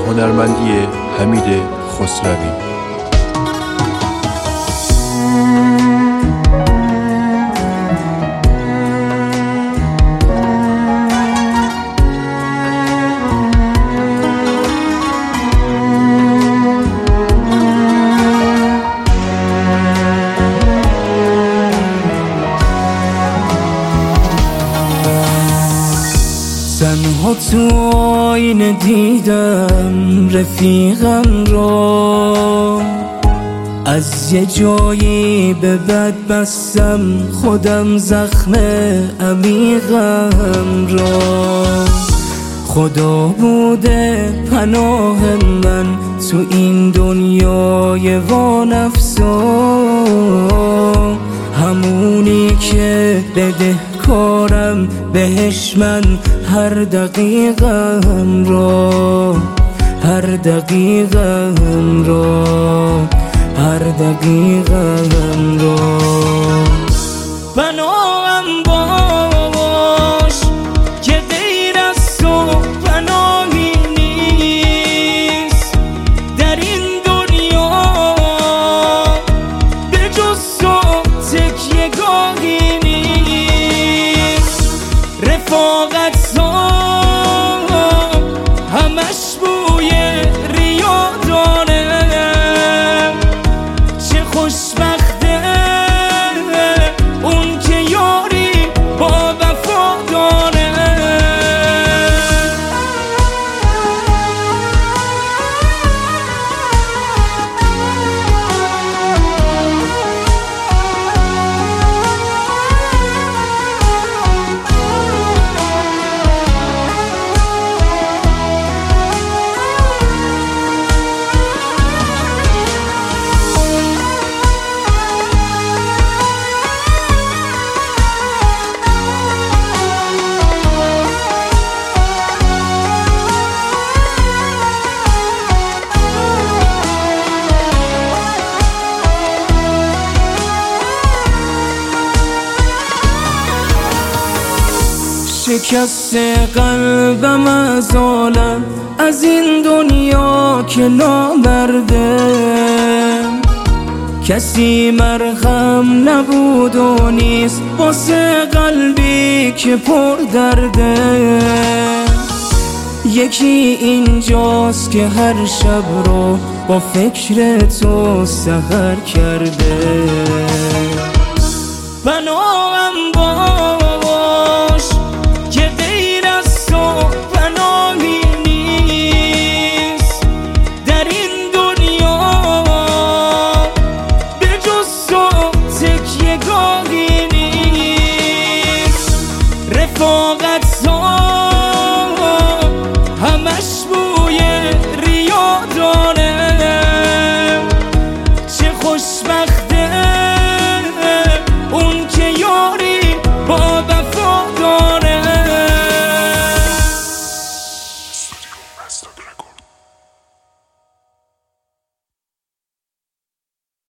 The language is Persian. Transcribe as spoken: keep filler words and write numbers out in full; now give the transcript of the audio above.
هنرمندی حمید خسروی. تنها تو آینه دیدم رفیقم رو، از یه جایی به بد بستم خودم زخم عمیقم رو. خدا بوده پناه من تو این دنیای وانفسا، همونی که بده کارم بهش من هر دقیقم رو، هر دقیقم رو، هر دقیقم رو. پناهم باش که غیر از تو پناهی نیست در این دنیا، به جز تو تکیه گاهی نیست. رفاقت همش بوی ریا داره، چه خوشبخته اون که یاری با وفا داره. شکست قلبم از عالم، از این دنیا که نامرده، کسی مرهم نبود و نیست واسه قلبی که پر درده. یکی اینجاست که هر شب رو با فکر تو سحر کرده. پناهم باش که غیر از تو پناهی نیست در این دنیا، به جز تو تکیه گاهی نیست. رفاقت